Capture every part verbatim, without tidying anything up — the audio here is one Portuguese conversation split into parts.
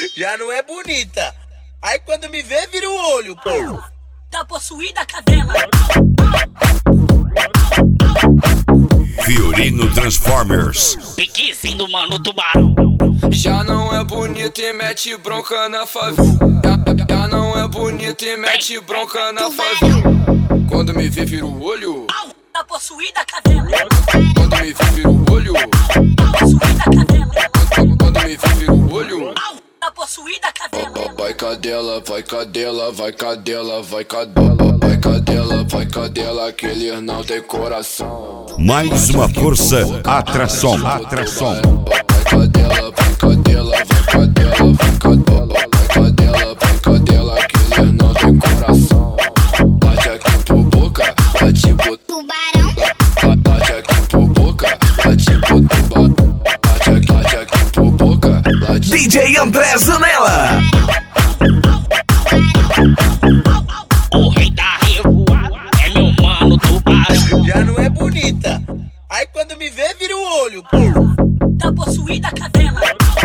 Já não é bonita. Aí quando me vê, vira o olho, pô. Tá possuída a cadela. Fiorino Transformers. Piquezinho do mano tubarão. Já não é bonito e mete bronca na favela. Já, já não é bonito e mete bronca na favela. Quando me vê, vira o olho. Tá possuída a cadela. Quando me vê, vira o olho. Tá possuída a cadela. Quando me vê, vira o olho. Tá possuída a cadela. Vai cadela, vai cadela, vai cadela, vai cadela, vai cadela, vai cadela, que ele não tem coração. Mais uma força, atração, atração. Vai cadela, vai cadela, vai cadela, vai cadela, vai cadela, vai cadela, que ele não tem coração. Bate aqui por boca, bate por tubarão. Bate aqui por boca, bate por tubarão. Bate aqui, bate aqui por boca, bate. D J André Zanella. O rei da revoada é meu mano tubarão. Já não é bonita. Aí quando me vê, vira o olho, pô. Tá possuída a cadela.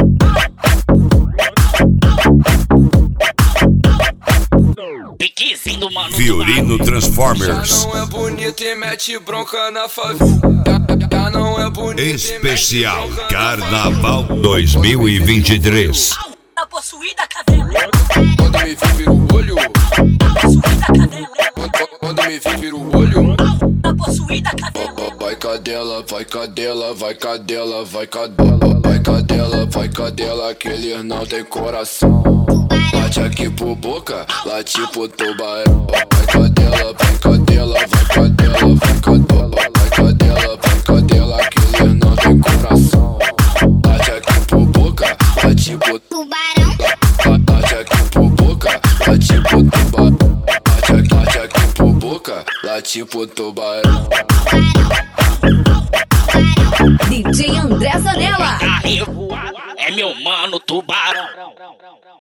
Piquezinho do mano Fiorino Já Transformers. não é bonito e mete bronca na favela. Já, já não é bonito e Especial mete bronca na Carnaval dois mil e vinte e três. Tá possuída a cadela. Quando me vê, vira o olho. Tá possuída a cadela. Quando, quando me vê, vira o olho. Tá possuída a cadela. Vai cadela, vai cadela, vai cadela, vai cadela, vai cadela, vai cadela, que ele não tem coração. Bate aqui por boca, late por tubarão. Vai cadela, vai cadela, vai cadela, vai cadela, vai cadela, vai cadela, que ele não tem coração. Bate aqui por boca, late por tubarão. Bate aqui por boca, late por tubarão. Bate aqui, bate aqui por boca, late por tubarão. D J André Zanella. Da revoada é meu mano tubarão.